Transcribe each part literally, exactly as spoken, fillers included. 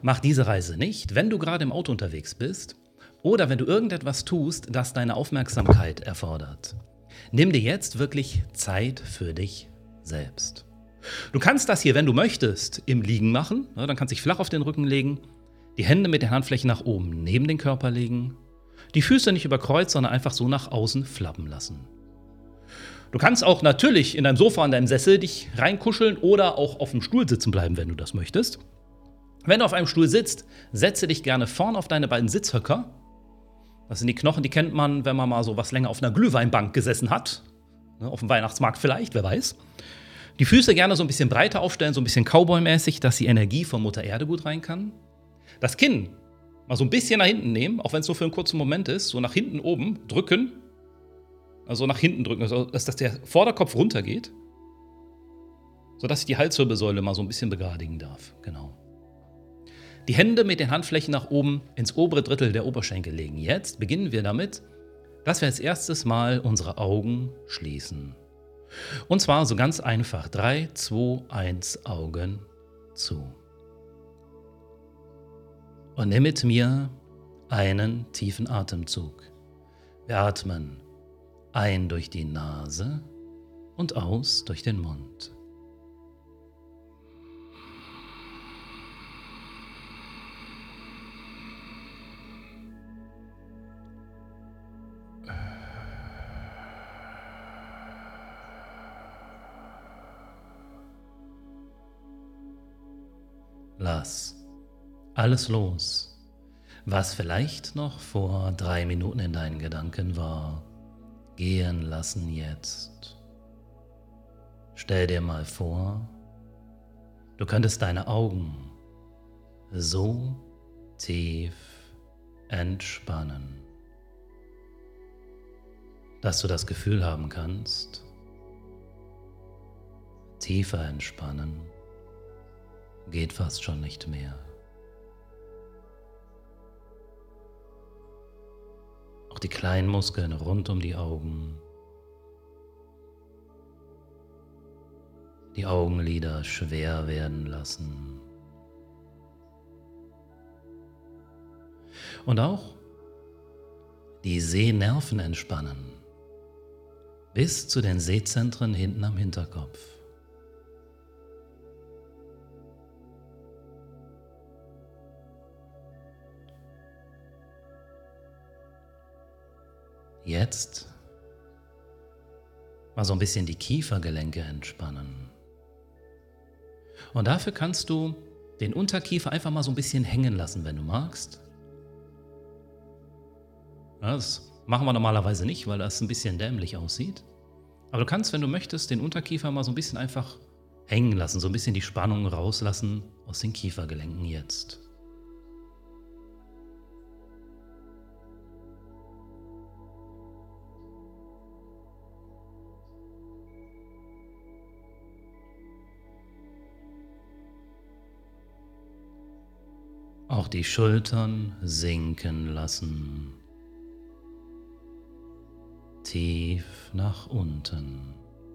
mach diese Reise nicht, wenn du gerade im Auto unterwegs bist oder wenn du irgendetwas tust, das deine Aufmerksamkeit erfordert. Nimm dir jetzt wirklich Zeit für dich selbst. Du kannst das hier, wenn du möchtest, im Liegen machen. Ja, dann kannst du dich flach auf den Rücken legen, die Hände mit den Handflächen nach oben neben den Körper legen, die Füße nicht über Kreuz, sondern einfach so nach außen flappen lassen. Du kannst auch natürlich in deinem Sofa, in deinem Sessel dich reinkuscheln oder auch auf dem Stuhl sitzen bleiben, wenn du das möchtest. Wenn du auf einem Stuhl sitzt, setze dich gerne vorn auf deine beiden Sitzhöcker. Das sind die Knochen, die kennt man, wenn man mal so was länger auf einer Glühweinbank gesessen hat. Auf dem Weihnachtsmarkt vielleicht, wer weiß. Die Füße gerne so ein bisschen breiter aufstellen, so ein bisschen Cowboy-mäßig, dass die Energie von Mutter Erde gut rein kann. Das Kinn mal so ein bisschen nach hinten nehmen, auch wenn es nur für einen kurzen Moment ist, so nach hinten oben drücken. Also nach hinten drücken, also dass, dass der Vorderkopf runtergeht, sodass ich die Halswirbelsäule mal so ein bisschen begradigen darf. Genau. Die Hände mit den Handflächen nach oben ins obere Drittel der Oberschenkel legen. Jetzt beginnen wir damit, dass wir als erstes Mal unsere Augen schließen. Und zwar so ganz einfach. drei, zwei, eins, Augen zu. Und nimm mit mir einen tiefen Atemzug. Wir atmen ein durch die Nase und aus durch den Mund. Lass alles los, was vielleicht noch vor drei Minuten in deinen Gedanken war, gehen lassen jetzt. Stell dir mal vor, du könntest deine Augen so tief entspannen, dass du das Gefühl haben kannst, tiefer entspannen geht fast schon nicht mehr. Auch die kleinen Muskeln rund um die Augen, die Augenlider schwer werden lassen. Und auch die Sehnerven entspannen, bis zu den Sehzentren hinten am Hinterkopf. Jetzt mal so ein bisschen die Kiefergelenke entspannen. Und dafür kannst du den Unterkiefer einfach mal so ein bisschen hängen lassen, wenn du magst. Das machen wir normalerweise nicht, weil das ein bisschen dämlich aussieht. Aber du kannst, wenn du möchtest, den Unterkiefer mal so ein bisschen einfach hängen lassen, so ein bisschen die Spannung rauslassen aus den Kiefergelenken jetzt. Auch die Schultern sinken lassen, tief nach unten.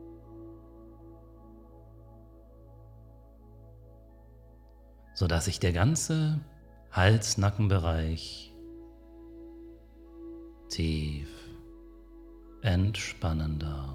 Sodass sich der ganze Hals-Nackenbereich tief entspannen darf.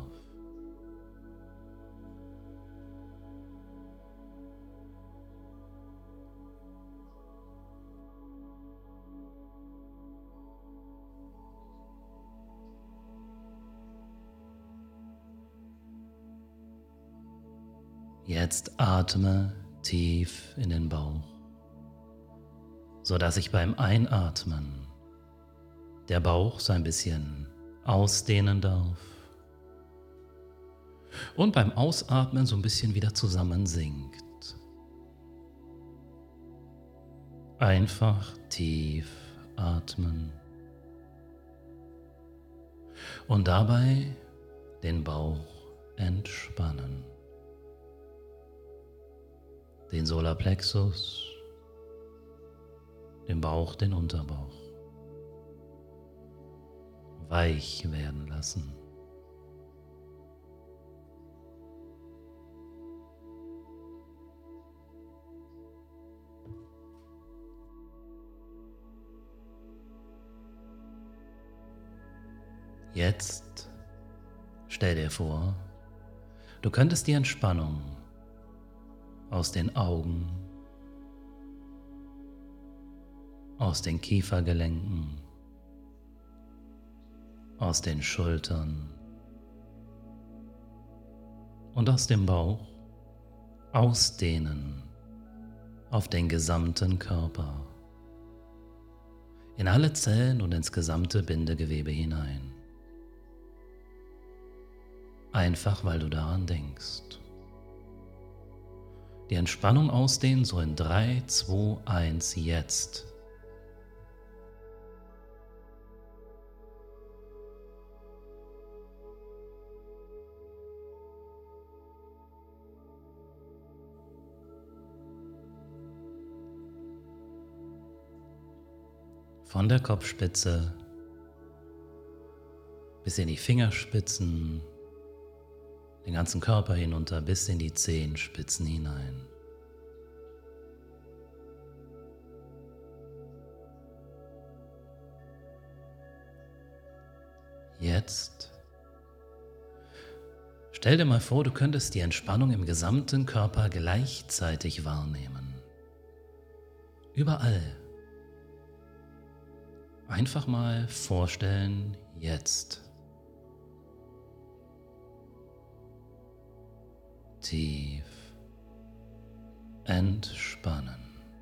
Jetzt atme tief in den Bauch, sodass sich beim Einatmen der Bauch so ein bisschen ausdehnen darf und beim Ausatmen so ein bisschen wieder zusammensinkt. Einfach tief atmen und dabei den Bauch entspannen. Den Solarplexus, den Bauch, den Unterbauch. Weich werden lassen. Jetzt stell dir vor, du könntest die Entspannung aus den Augen, aus den Kiefergelenken, aus den Schultern und aus dem Bauch ausdehnen auf den gesamten Körper, in alle Zellen und ins gesamte Bindegewebe hinein. Einfach weil du daran denkst. Die Entspannung ausdehnen, so in drei, zwei, eins, jetzt. Von der Kopfspitze bis in die Fingerspitzen, den ganzen Körper hinunter bis in die Zehenspitzen hinein. Jetzt stell dir mal vor, du könntest die Entspannung im gesamten Körper gleichzeitig wahrnehmen. Überall. Einfach mal vorstellen, jetzt. Tief entspannen.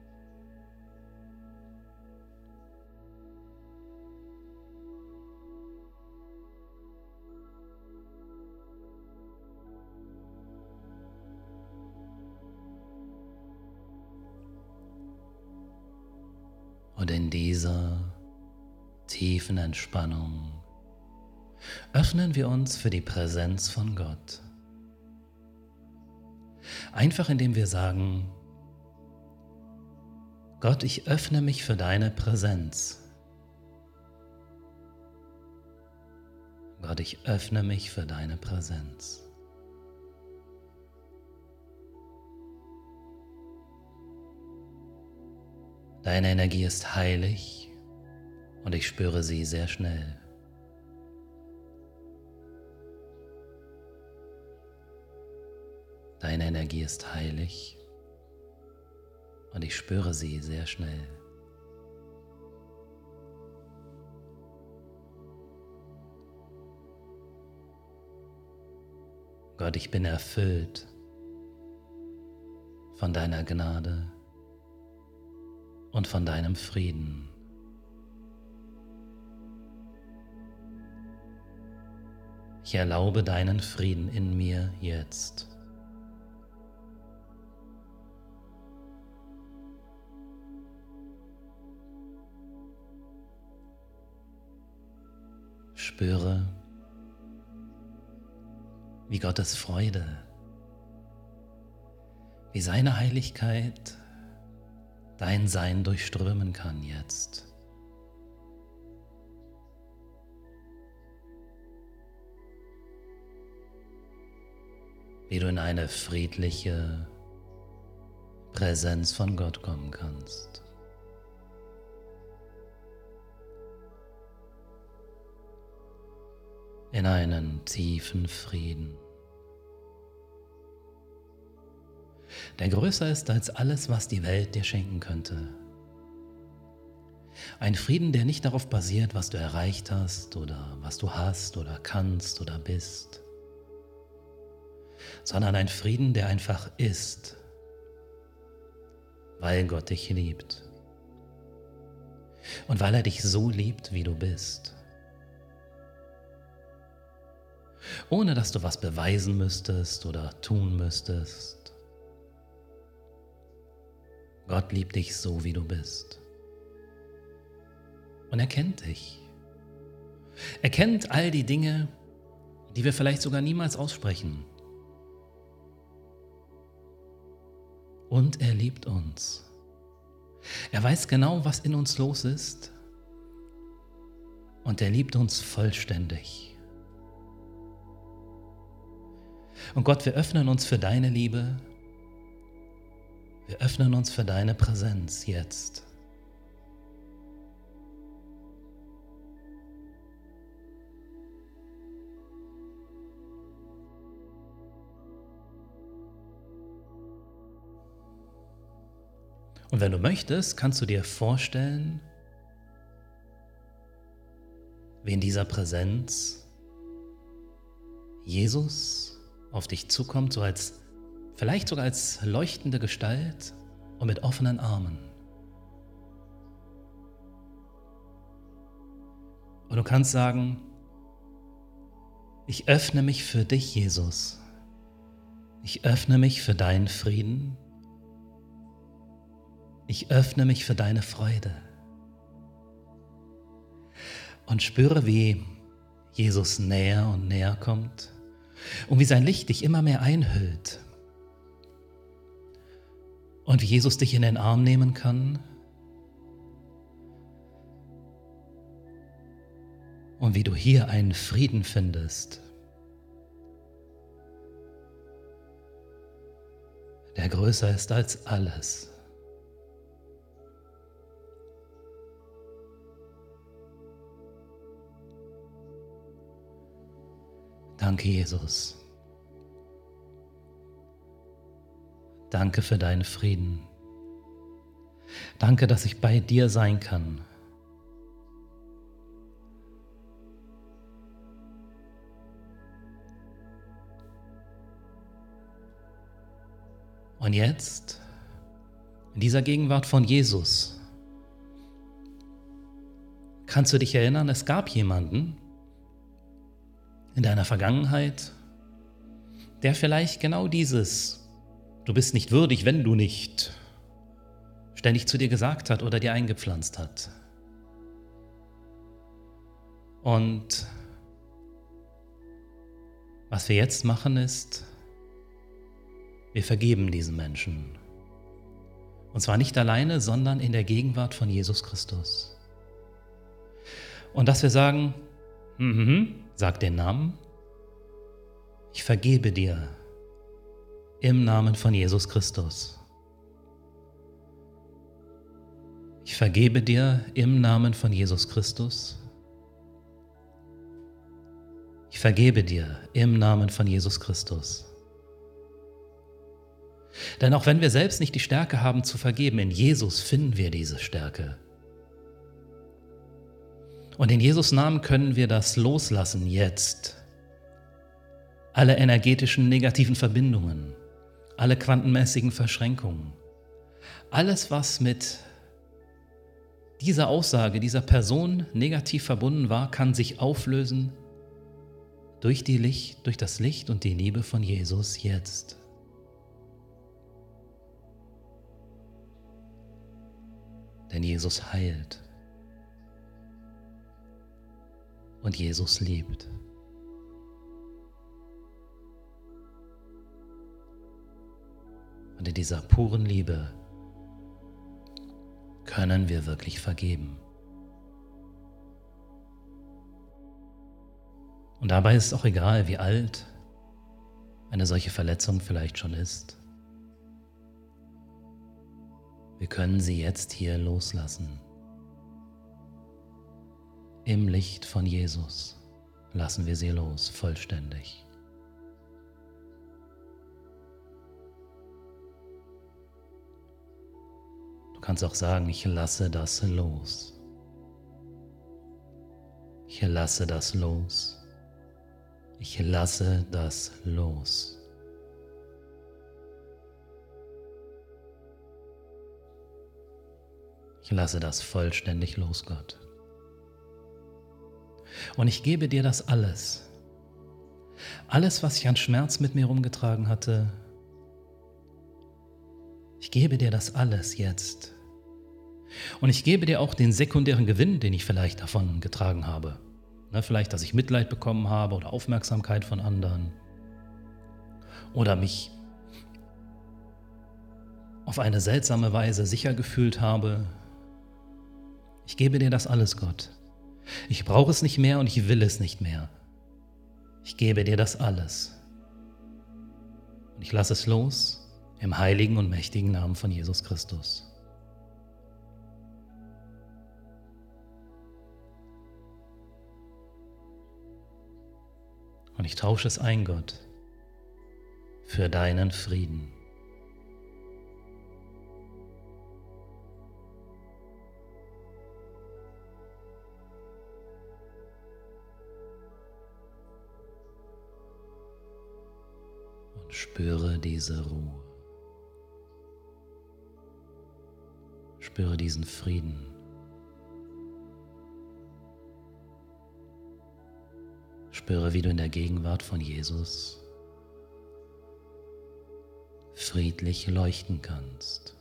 Und in dieser tiefen Entspannung öffnen wir uns für die Präsenz von Gott. Einfach indem wir sagen, Gott, ich öffne mich für deine Präsenz. Gott, ich öffne mich für deine Präsenz. Deine Energie ist heilig und ich spüre sie sehr schnell. Deine Energie ist heilig und ich spüre sie sehr schnell. Gott, ich bin erfüllt von deiner Gnade und von deinem Frieden. Ich erlaube deinen Frieden in mir jetzt. Spüre, wie Gottes Freude, wie seine Heiligkeit dein Sein durchströmen kann jetzt. Wie du in eine friedliche Präsenz von Gott kommen kannst. In einen tiefen Frieden, der größer ist als alles, was die Welt dir schenken könnte. Ein Frieden, der nicht darauf basiert, was du erreicht hast oder was du hast oder kannst oder bist, sondern ein Frieden, der einfach ist, weil Gott dich liebt und weil er dich so liebt, wie du bist. Ohne dass du was beweisen müsstest oder tun müsstest. Gott liebt dich so, wie du bist. Und er kennt dich. Er kennt all die Dinge, die wir vielleicht sogar niemals aussprechen. Und er liebt uns. Er weiß genau, was in uns los ist. Und er liebt uns vollständig. Und Gott, wir öffnen uns für deine Liebe. Wir öffnen uns für deine Präsenz jetzt. Und wenn du möchtest, kannst du dir vorstellen, wie in dieser Präsenz Jesus auf dich zukommt, so als, vielleicht sogar als leuchtende Gestalt und mit offenen Armen. Und du kannst sagen, ich öffne mich für dich, Jesus. Ich öffne mich für deinen Frieden. Ich öffne mich für deine Freude. Und spüre, wie Jesus näher und näher kommt und wie sein Licht dich immer mehr einhüllt. Und wie Jesus dich in den Arm nehmen kann und wie du hier einen Frieden findest, der größer ist als alles. Danke, Jesus. Danke für deinen Frieden. Danke, dass ich bei dir sein kann. Und jetzt, in dieser Gegenwart von Jesus, kannst du dich erinnern, es gab jemanden in deiner Vergangenheit, der vielleicht genau dieses, du bist nicht würdig, wenn du nicht, ständig zu dir gesagt hat oder dir eingepflanzt hat. Und was wir jetzt machen ist, wir vergeben diesen Menschen. Und zwar nicht alleine, sondern in der Gegenwart von Jesus Christus. Und dass wir sagen, mhm, sag den Namen, ich vergebe dir im Namen von Jesus Christus. Ich vergebe dir im Namen von Jesus Christus. Ich vergebe dir im Namen von Jesus Christus. Denn auch wenn wir selbst nicht die Stärke haben zu vergeben, in Jesus finden wir diese Stärke. Und in Jesus Namen können wir das loslassen jetzt. Alle energetischen negativen Verbindungen, alle quantenmäßigen Verschränkungen, alles, was mit dieser Aussage, dieser Person negativ verbunden war, kann sich auflösen durch die Licht, durch das Licht und die Liebe von Jesus jetzt. Denn Jesus heilt. Und Jesus liebt. Und in dieser puren Liebe können wir wirklich vergeben. Und dabei ist es auch egal, wie alt eine solche Verletzung vielleicht schon ist. Wir können sie jetzt hier loslassen. Im Licht von Jesus lassen wir sie los, vollständig. Du kannst auch sagen, ich lasse das los. Ich lasse das los. Ich lasse das los. Ich lasse das vollständig los, Gott. Und ich gebe dir das alles. Alles, was ich an Schmerz mit mir rumgetragen hatte, ich gebe dir das alles jetzt. Und ich gebe dir auch den sekundären Gewinn, den ich vielleicht davon getragen habe. Ne, vielleicht, dass ich Mitleid bekommen habe oder Aufmerksamkeit von anderen. Oder mich auf eine seltsame Weise sicher gefühlt habe. Ich gebe dir das alles, Gott. Ich brauche es nicht mehr und ich will es nicht mehr. Ich gebe dir das alles. Und ich lasse es los im heiligen und mächtigen Namen von Jesus Christus. Und ich tausche es ein, Gott, für deinen Frieden. Spüre diese Ruhe. Spüre diesen Frieden. Spüre, wie du in der Gegenwart von Jesus friedlich leuchten kannst.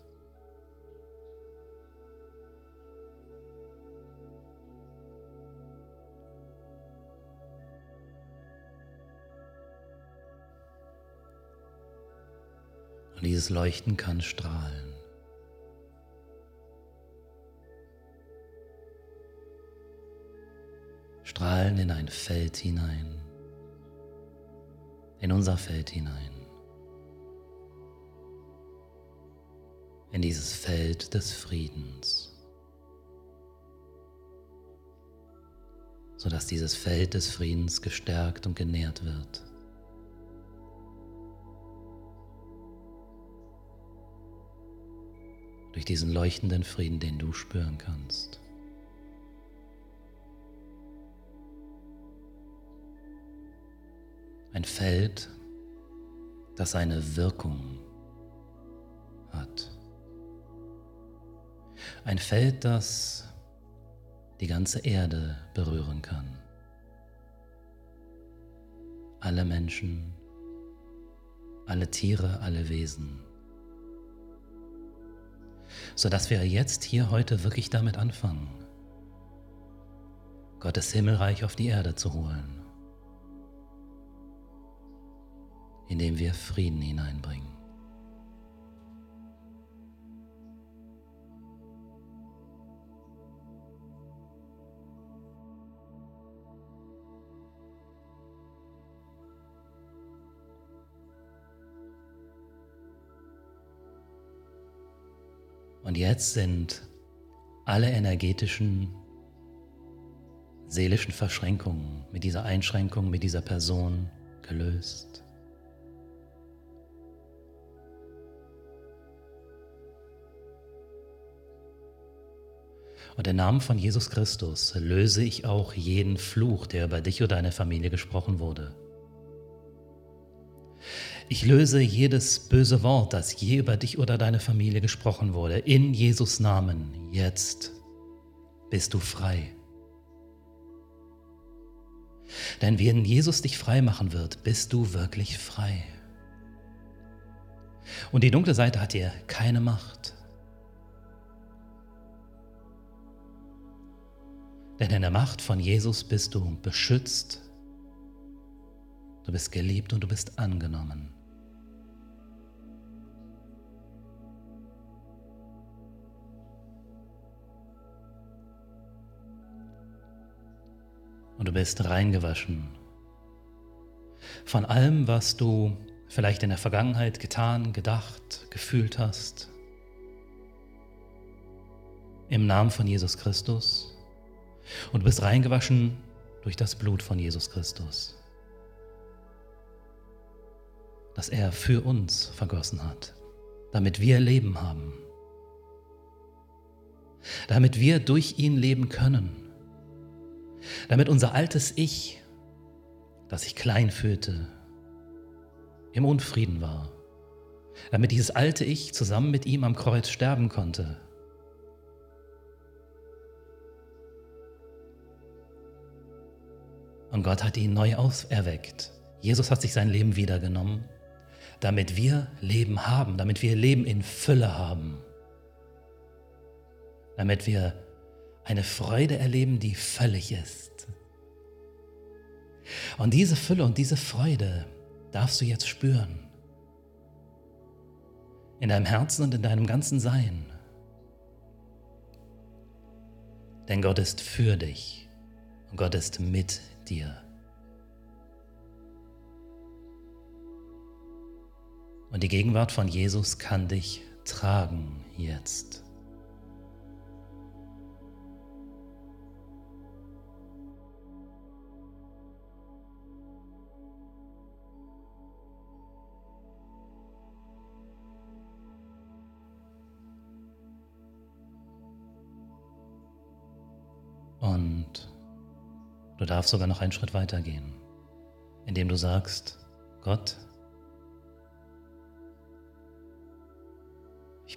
Und dieses Leuchten kann strahlen. Strahlen in ein Feld hinein, in unser Feld hinein, in dieses Feld des Friedens, sodass dieses Feld des Friedens gestärkt und genährt wird. Durch diesen leuchtenden Frieden, den du spüren kannst. Ein Feld, das eine Wirkung hat. Ein Feld, das die ganze Erde berühren kann. Alle Menschen, alle Tiere, alle Wesen. Sodass wir jetzt hier heute wirklich damit anfangen, Gottes Himmelreich auf die Erde zu holen, indem wir Frieden hineinbringen. Und jetzt sind alle energetischen, seelischen Verschränkungen mit dieser Einschränkung, mit dieser Person gelöst. Und im Namen von Jesus Christus löse ich auch jeden Fluch, der über dich oder deine Familie gesprochen wurde. Ich löse jedes böse Wort, das je über dich oder deine Familie gesprochen wurde. In Jesus' Namen, jetzt bist du frei. Denn wenn Jesus dich frei machen wird, bist du wirklich frei. Und die dunkle Seite hat dir keine Macht. Denn in der Macht von Jesus bist du beschützt, du bist geliebt und du bist angenommen. Und du bist reingewaschen von allem, was du vielleicht in der Vergangenheit getan, gedacht, gefühlt hast. Im Namen von Jesus Christus. Und du bist reingewaschen durch das Blut von Jesus Christus, das er für uns vergossen hat, damit wir Leben haben, damit wir durch ihn leben können, damit unser altes Ich, das sich klein fühlte, im Unfrieden war, damit dieses alte Ich zusammen mit ihm am Kreuz sterben konnte. Und Gott hat ihn neu auferweckt. Jesus hat sich sein Leben wiedergenommen, damit wir Leben haben, damit wir Leben in Fülle haben, damit wir eine Freude erleben, die völlig ist. Und diese Fülle und diese Freude darfst du jetzt spüren. In deinem Herzen und in deinem ganzen Sein. Denn Gott ist für dich und Gott ist mit dir. Und die Gegenwart von Jesus kann dich tragen jetzt. Und du darfst sogar noch einen Schritt weiter gehen, indem du sagst, Gott,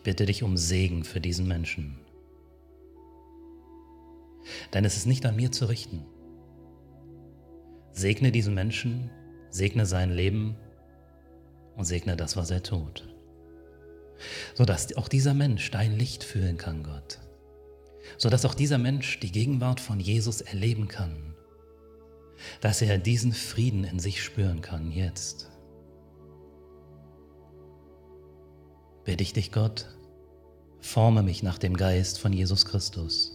bitte dich um Segen für diesen Menschen. Denn es ist nicht an mir zu richten. Segne diesen Menschen, segne sein Leben und segne das, was er tut. Sodass auch dieser Mensch dein Licht fühlen kann, Gott. Sodass auch dieser Mensch die Gegenwart von Jesus erleben kann. Dass er diesen Frieden in sich spüren kann, jetzt. Bitte ich dich, Gott, forme mich nach dem Geist von Jesus Christus.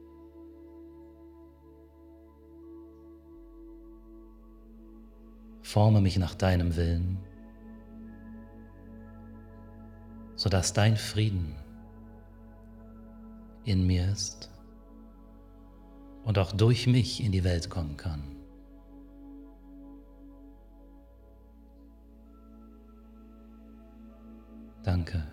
Forme mich nach deinem Willen, sodass dein Frieden in mir ist und auch durch mich in die Welt kommen kann. Danke.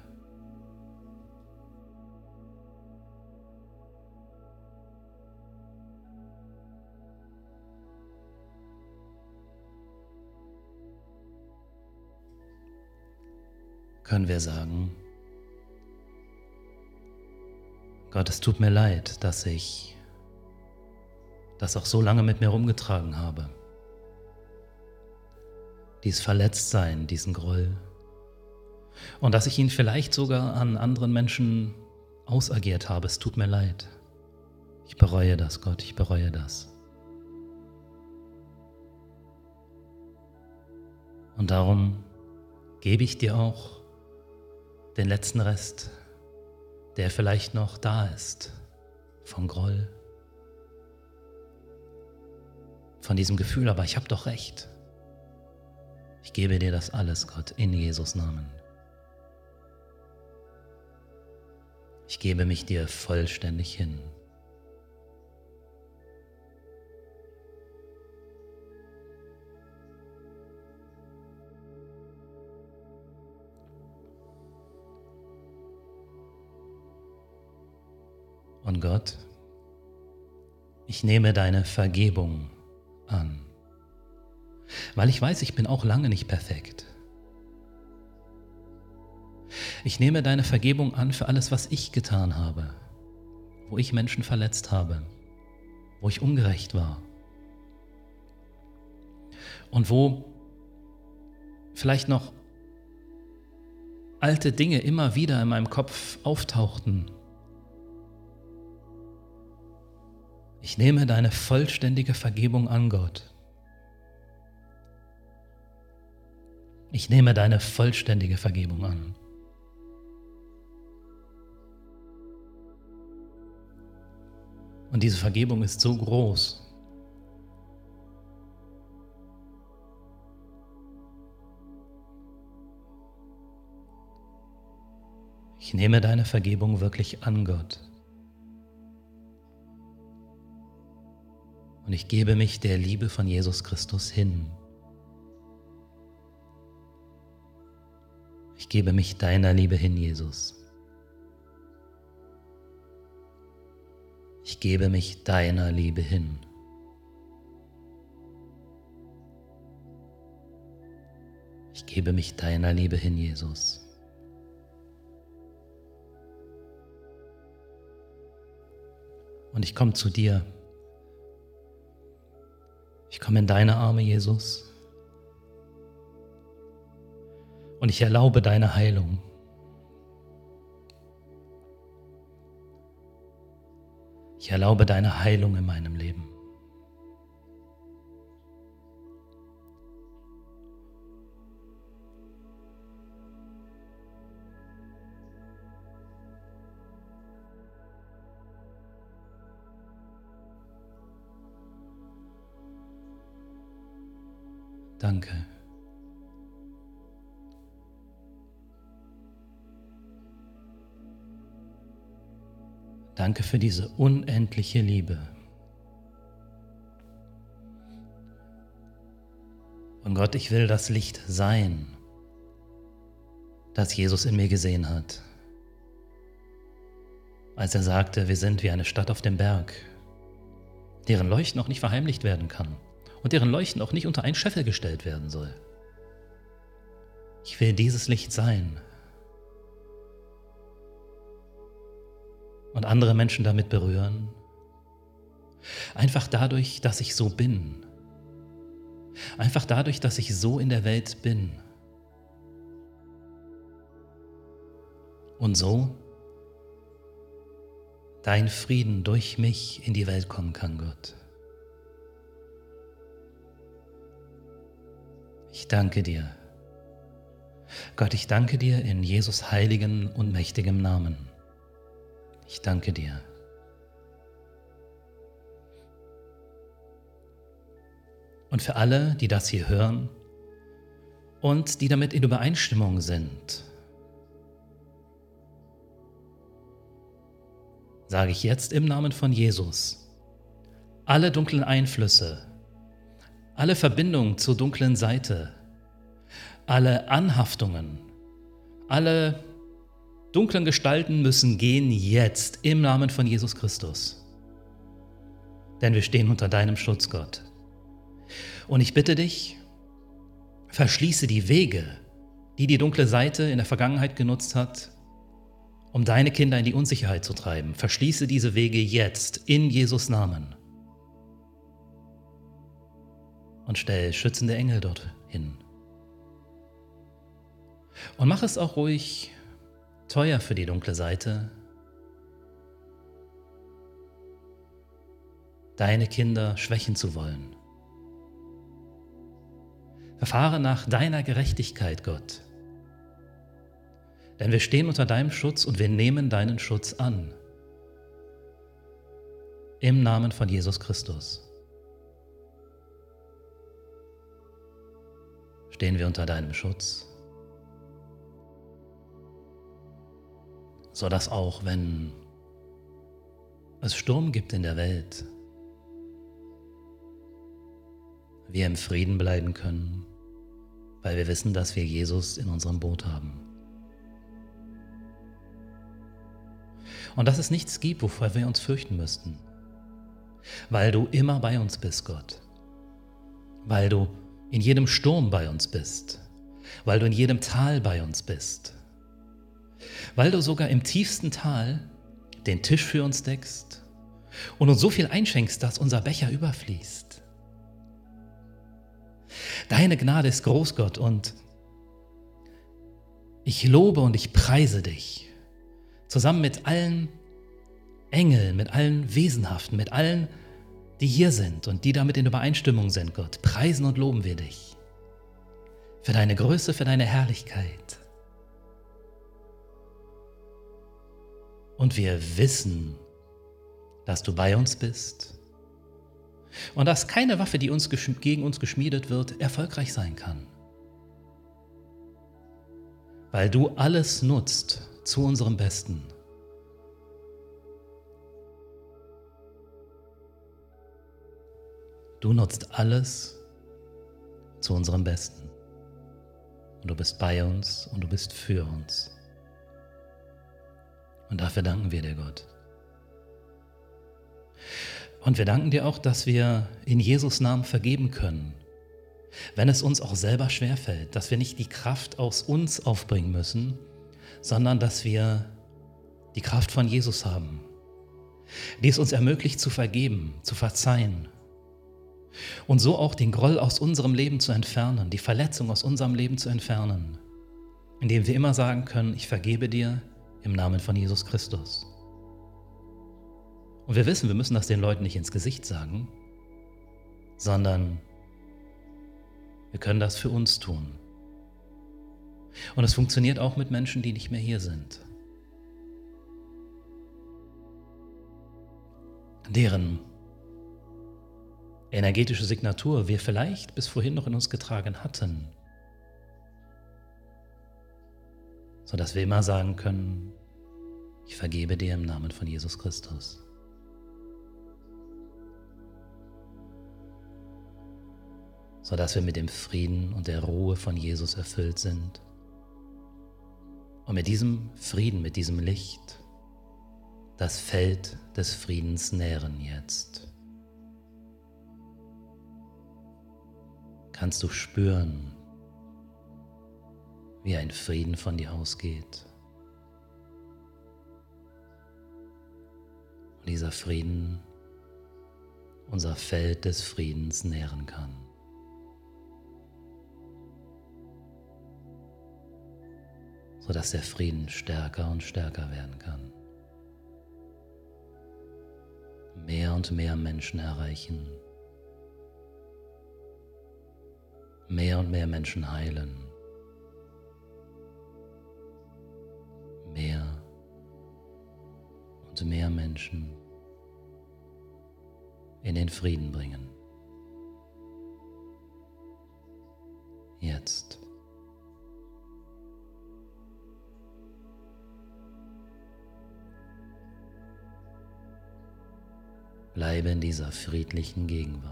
Können wir sagen, Gott, es tut mir leid, dass ich das auch so lange mit mir rumgetragen habe. Dies Verletztsein, diesen Groll. Und dass ich ihn vielleicht sogar an anderen Menschen ausagiert habe. Es tut mir leid. Ich bereue das, Gott, ich bereue das. Und darum gebe ich dir auch den letzten Rest, der vielleicht noch da ist, vom Groll, von diesem Gefühl, aber ich habe doch recht. Ich gebe dir das alles, Gott, in Jesus Namen. Ich gebe mich dir vollständig hin. Und Gott, ich nehme deine Vergebung an, weil ich weiß, ich bin auch lange nicht perfekt. Ich nehme deine Vergebung an für alles, was ich getan habe, wo ich Menschen verletzt habe, wo ich ungerecht war und wo vielleicht noch alte Dinge immer wieder in meinem Kopf auftauchten. Ich nehme deine vollständige Vergebung an, Gott. Ich nehme deine vollständige Vergebung an. Und diese Vergebung ist so groß. Ich nehme deine Vergebung wirklich an, Gott. Und ich gebe mich der Liebe von Jesus Christus hin. Ich gebe mich deiner Liebe hin, Jesus. Ich gebe mich deiner Liebe hin. Ich gebe mich deiner Liebe hin, Jesus. Und ich komme zu dir. Ich komme in deine Arme, Jesus. Und ich erlaube deine Heilung. Ich erlaube deine Heilung in meinem Leben. Danke. Danke für diese unendliche Liebe. Und Gott, ich will das Licht sein, das Jesus in mir gesehen hat, als er sagte, wir sind wie eine Stadt auf dem Berg, deren Leuchten auch nicht verheimlicht werden kann und deren Leuchten auch nicht unter einen Scheffel gestellt werden soll. Ich will dieses Licht sein. und andere Menschen damit berühren. Einfach dadurch, dass ich so bin. Einfach dadurch, dass ich so in der Welt bin. Und so dein Frieden durch mich in die Welt kommen kann, Gott. Ich danke dir. Gott, ich danke dir in Jesus heiligen und mächtigem Namen. Ich danke dir. Und für alle, die das hier hören und die damit in Übereinstimmung sind, sage ich jetzt im Namen von Jesus, alle dunklen Einflüsse, alle Verbindungen zur dunklen Seite, alle Anhaftungen, alle dunklen Gestalten müssen gehen jetzt im Namen von Jesus Christus. Denn wir stehen unter deinem Schutz, Gott. Und ich bitte dich, verschließe die Wege, die die dunkle Seite in der Vergangenheit genutzt hat, um deine Kinder in die Unsicherheit zu treiben. Verschließe diese Wege jetzt in Jesus Namen. Und stell schützende Engel dort hin. Und mach es auch ruhig teuer für die dunkle Seite, deine Kinder schwächen zu wollen. Verfahre nach deiner Gerechtigkeit, Gott. Denn wir stehen unter deinem Schutz und wir nehmen deinen Schutz an. Im Namen von Jesus Christus. Stehen wir unter deinem Schutz, sodass auch, wenn es Sturm gibt in der Welt, wir im Frieden bleiben können, weil wir wissen, dass wir Jesus in unserem Boot haben. Und dass es nichts gibt, wovor wir uns fürchten müssten, weil du immer bei uns bist, Gott, weil du in jedem Sturm bei uns bist, weil du in jedem Tal bei uns bist, weil du sogar im tiefsten Tal den Tisch für uns deckst und uns so viel einschenkst, dass unser Becher überfließt. Deine Gnade ist groß, Gott, und ich lobe und ich preise dich, zusammen mit allen Engeln, mit allen Wesenhaften, mit allen, die hier sind und die damit in Übereinstimmung sind, Gott. Preisen und loben wir dich für deine Größe, für deine Herrlichkeit. Und wir wissen, dass du bei uns bist und dass keine Waffe, die uns gegen uns geschmiedet wird, erfolgreich sein kann. Weil du alles nutzt zu unserem Besten. Du nutzt alles zu unserem Besten. Und du bist bei uns und du bist für uns. Und dafür danken wir dir, Gott. Und wir danken dir auch, dass wir in Jesus Namen vergeben können, wenn es uns auch selber schwerfällt, dass wir nicht die Kraft aus uns aufbringen müssen, sondern dass wir die Kraft von Jesus haben, die es uns ermöglicht zu vergeben, zu verzeihen und so auch den Groll aus unserem Leben zu entfernen, die Verletzung aus unserem Leben zu entfernen, indem wir immer sagen können, ich vergebe dir im Namen von Jesus Christus. Und wir wissen, wir müssen das den Leuten nicht ins Gesicht sagen, sondern wir können das für uns tun. Und es funktioniert auch mit Menschen, die nicht mehr hier sind, deren energetische Signatur wir vielleicht bis vorhin noch in uns getragen hatten, sodass wir immer sagen können, ich vergebe dir im Namen von Jesus Christus. Sodass wir mit dem Frieden und der Ruhe von Jesus erfüllt sind. Und mit diesem Frieden, mit diesem Licht, das Feld des Friedens nähren jetzt. Kannst du spüren, wie ein Frieden von dir ausgeht. dieser Frieden unser Feld des Friedens nähren kann. Sodass der Frieden stärker und stärker werden kann. Mehr und mehr Menschen erreichen. Mehr und mehr Menschen heilen. Mehr und mehr Menschen in den Frieden bringen. Jetzt. Bleibe in dieser friedlichen Gegenwart.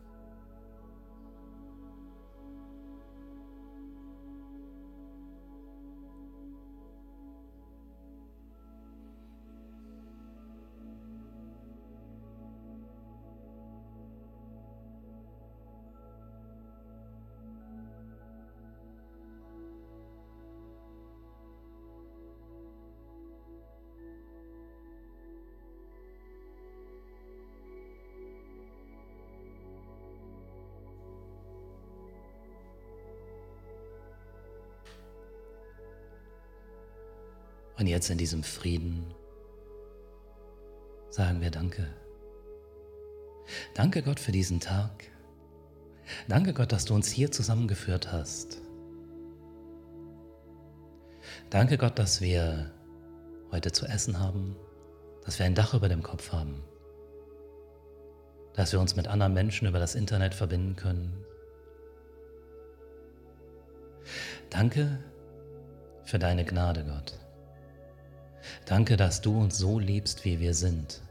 Und jetzt in diesem Frieden sagen wir Danke. Danke Gott für diesen Tag. Danke Gott, dass du uns hier zusammengeführt hast. Danke Gott, dass wir heute zu essen haben, dass wir ein Dach über dem Kopf haben, dass wir uns mit anderen Menschen über das Internet verbinden können. Danke für deine Gnade, Gott. Danke, dass du uns so liebst, wie wir sind.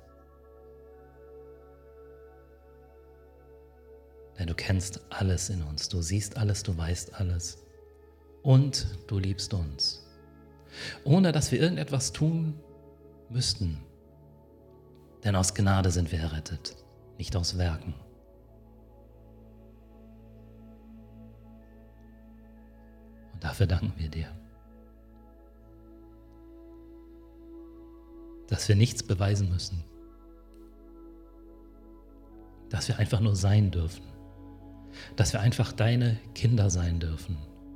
Denn du kennst alles in uns, du siehst alles, du weißt alles und du liebst uns. Ohne dass wir irgendetwas tun müssten. Denn aus Gnade sind wir errettet, nicht aus Werken. Und dafür danken wir dir. Dass wir nichts beweisen müssen. Dass wir einfach nur sein dürfen. Dass wir einfach deine Kinder sein dürfen.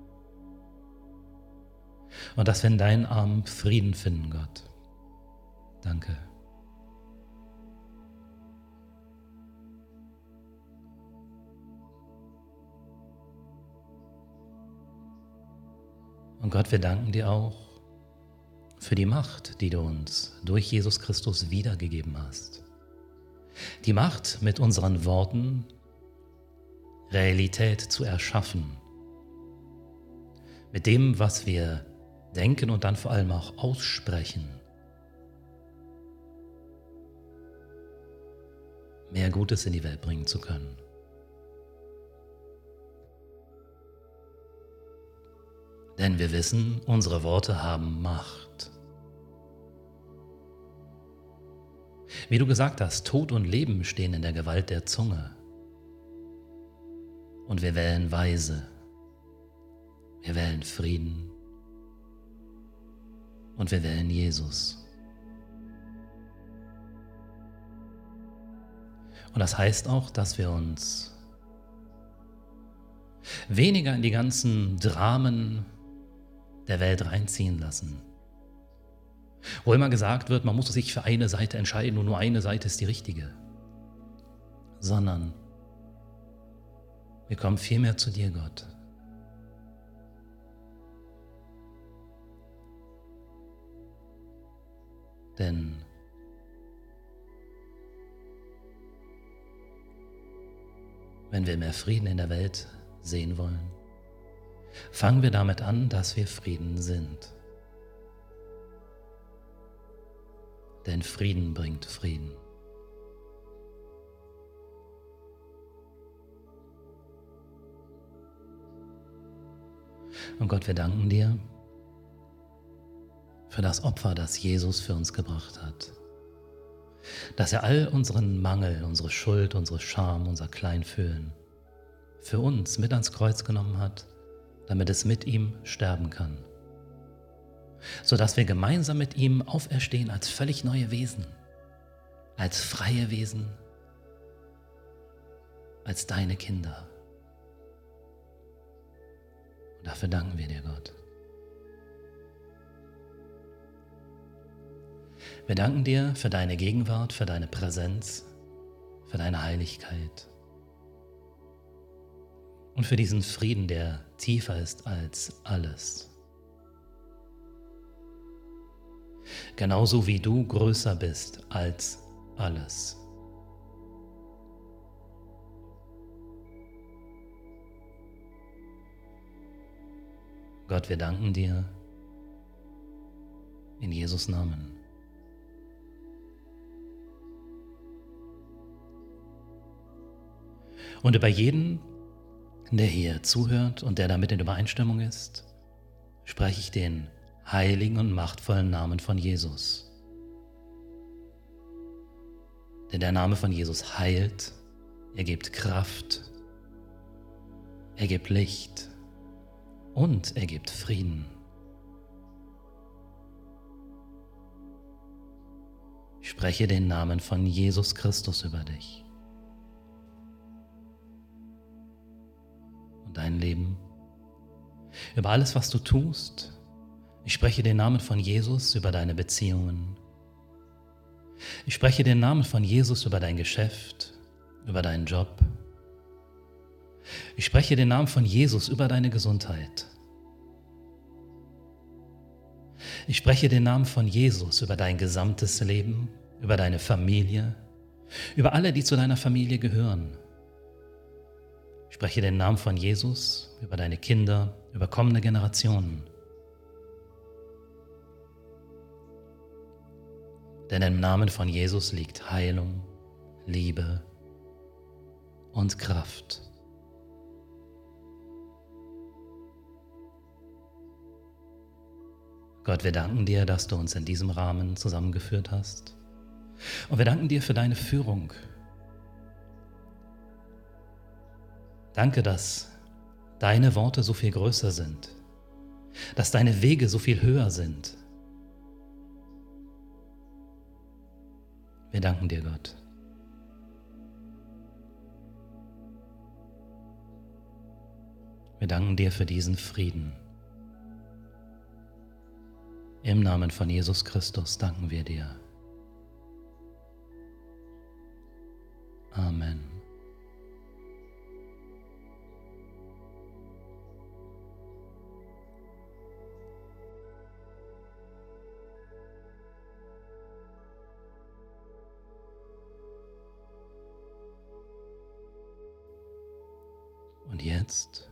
Und dass wir in deinen Armen Frieden finden, Gott. Danke. Und Gott, wir danken dir auch für die Macht, die du uns durch Jesus Christus wiedergegeben hast. Die Macht, mit unseren Worten Realität zu erschaffen. Mit dem, was wir denken und dann vor allem auch aussprechen. Mehr Gutes in die Welt bringen zu können. Denn wir wissen, unsere Worte haben Macht. Wie du gesagt hast, Tod und Leben stehen in der Gewalt der Zunge. Und wir wählen Weise. Wir wählen Frieden. Und wir wählen Jesus. Und das heißt auch, dass wir uns weniger in die ganzen Dramen der Welt reinziehen lassen. Wo immer gesagt wird, man muss sich für eine Seite entscheiden und nur eine Seite ist die richtige. Sondern wir kommen vielmehr zu dir, Gott. Denn wenn wir mehr Frieden in der Welt sehen wollen, fangen wir damit an, dass wir Frieden sind. Denn Frieden bringt Frieden. Und Gott, wir danken dir für das Opfer, das Jesus für uns gebracht hat. Dass er all unseren Mangel, unsere Schuld, unsere Scham, unser Kleinfühlen für uns mit ans Kreuz genommen hat, damit es mit ihm sterben kann. Sodass wir gemeinsam mit ihm auferstehen als völlig neue Wesen. als freie Wesen, als deine Kinder. Und dafür danken wir dir, Gott. Wir danken dir für deine Gegenwart, für deine Präsenz, für deine Heiligkeit und für diesen Frieden, der tiefer ist als alles. Genauso wie du größer bist als alles. Gott, wir danken dir in Jesus' Namen. Und über jeden, der hier zuhört und der damit in Übereinstimmung ist, spreche ich den heiligen und machtvollen Namen von Jesus. Denn der Name von Jesus heilt, er gibt Kraft, er gibt Licht und er gibt Frieden. Ich spreche den Namen von Jesus Christus über dich. Dein Leben, über alles, was du tust. Ich spreche den Namen von Jesus über deine Beziehungen. Ich spreche den Namen von Jesus über dein Geschäft, über deinen Job. Ich spreche den Namen von Jesus über deine Gesundheit. Ich spreche den Namen von Jesus über dein gesamtes Leben, über deine Familie, über alle, die zu deiner Familie gehören. Ich spreche den Namen von Jesus über deine Kinder, über kommende Generationen. Denn im Namen von Jesus liegt Heilung, Liebe und Kraft. Gott, wir danken dir, dass du uns in diesem Rahmen zusammengeführt hast. Und wir danken dir für deine Führung. Danke, dass deine Worte so viel größer sind, dass deine Wege so viel höher sind. Wir danken dir, Gott. Wir danken dir für diesen Frieden. Im Namen von Jesus Christus danken wir dir. Amen. Und jetzt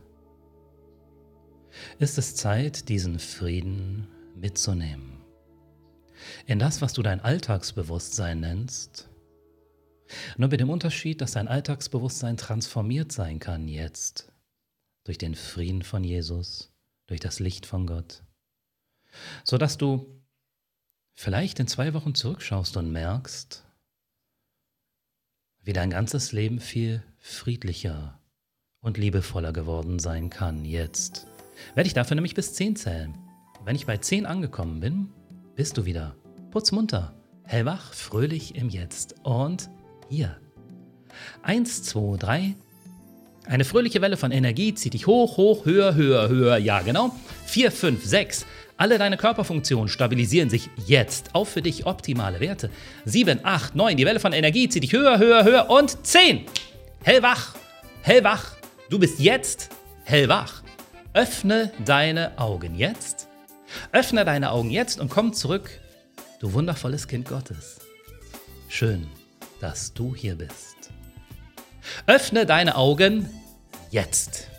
ist es Zeit, diesen Frieden mitzunehmen. In das, was du dein Alltagsbewusstsein nennst, nur mit dem Unterschied, dass dein Alltagsbewusstsein transformiert sein kann jetzt durch den Frieden von Jesus, durch das Licht von Gott, sodass du vielleicht in zwei Wochen zurückschaust und merkst, wie dein ganzes Leben viel friedlicher und liebevoller geworden sein kann jetzt. Werde ich dafür nämlich bis zehn zählen. Wenn ich bei zehn angekommen bin, bist du wieder putzmunter, hellwach, fröhlich im Jetzt. Und hier. Eins, zwei, drei. Eine fröhliche Welle von Energie zieht dich hoch, hoch, höher, höher, höher. Ja, genau. Vier, fünf, sechs. Alle deine Körperfunktionen stabilisieren sich jetzt auf für dich optimale Werte. Sieben, acht, neun. Die Welle von Energie zieht dich höher, höher, höher. Und zehn. Hellwach, hellwach. Du bist jetzt hellwach. Öffne deine Augen jetzt. Öffne deine Augen jetzt und komm zurück, du wundervolles Kind Gottes. Schön, dass du hier bist. Öffne deine Augen jetzt.